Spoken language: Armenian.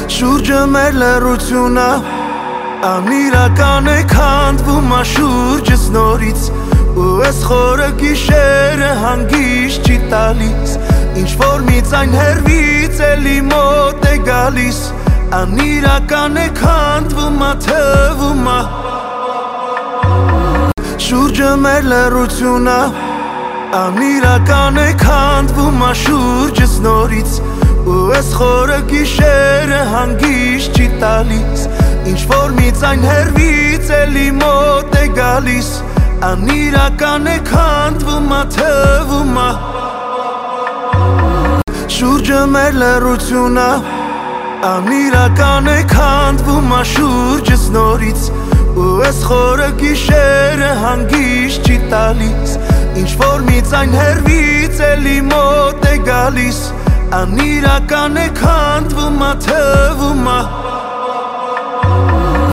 Շուրջը մեր լեռությունա Անիրական է քանդվում շուրջս նորից Ու ես խորը գիշերը հանգիստ չի տալիս Ինչ-որ մի ձայն հեռվից էլի մոտ է գալիս Անիրական է քանդվում թվում Շուրջը մեր լեռությունա Անիրական է քանդվում շուրջս նորից Ու ես խորը գիշերը հանգիստ չի տալիս Ինչ-որ մի ձայն հեռվից էլի մոտ է գալիս Անիրական է քանդվում թվում Շուրջը մեր լեռությունա Անիրական է քանդվում շուրջս նորից Ու ես խորը գիշերը հանգիստ չի տալիս Ինչ-որ մի ձայն հեռվից էլի մոտ է գալիս Անիրական է քանդվում թվում